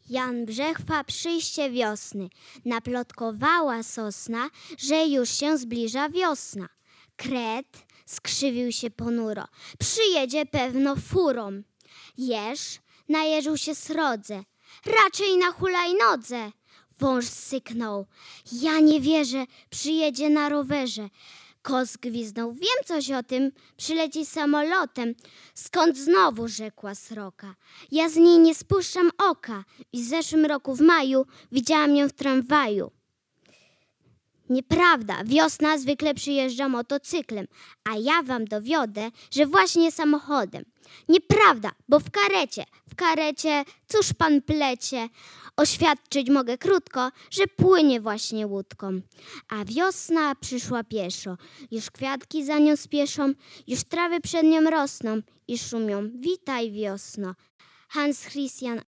Jan Brzechwa, przyjście wiosny. Naplotkowała sosna, że już się zbliża wiosna. Kret skrzywił się ponuro. Przyjedzie pewno furą. Jeż najeżył się srodze. Raczej na hulajnodze. Wąż syknął. Ja nie wierzę, przyjedzie na rowerze. Kos gwizdnął. Wiem coś o tym, przyleci samolotem. Skąd znowu, rzekła sroka. Ja z niej nie spuszczam oka. I w zeszłym roku w maju widziałam ją w tramwaju. Nieprawda, wiosna zwykle przyjeżdża motocyklem, a ja wam dowiodę, że właśnie samochodem. Nieprawda, bo w karecie, cóż pan plecie? Oświadczyć mogę krótko, że płynie właśnie łódką. A wiosna przyszła pieszo, już kwiatki za nią spieszą, już trawy przed nią rosną i szumią. Witaj wiosno. Hans Christian